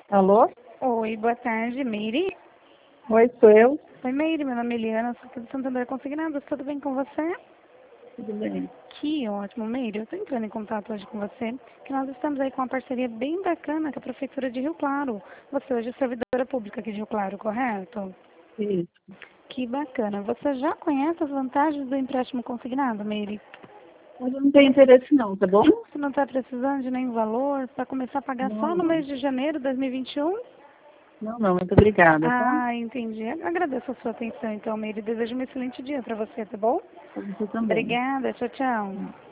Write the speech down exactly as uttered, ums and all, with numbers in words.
Alô? Oi, boa tarde, Meire. Oi, sou eu. Oi, Meire, meu nome é Eliana, sou aqui do Santander Consignados, tudo bem com você? Tudo bem? Que ótimo, Meire, eu estou entrando em contato hoje com você, que nós estamos aí com uma parceria bem bacana com a Prefeitura de Rio Claro. Você hoje é servidora pública aqui de Rio Claro, correto? Isso. Que bacana. Você já conhece as vantagens do empréstimo consignado, Meire? Mas eu não tenho interesse não, tá bom? Você não está precisando de nenhum valor para começar a pagar Não, só no não. mês de janeiro de dois mil e vinte e um? Não, não, muito obrigada, tá? Ah, entendi. Agradeço a sua atenção, então, Meire. Desejo um excelente dia para você, tá bom? Pra você também. Obrigada. Tchau, tchau.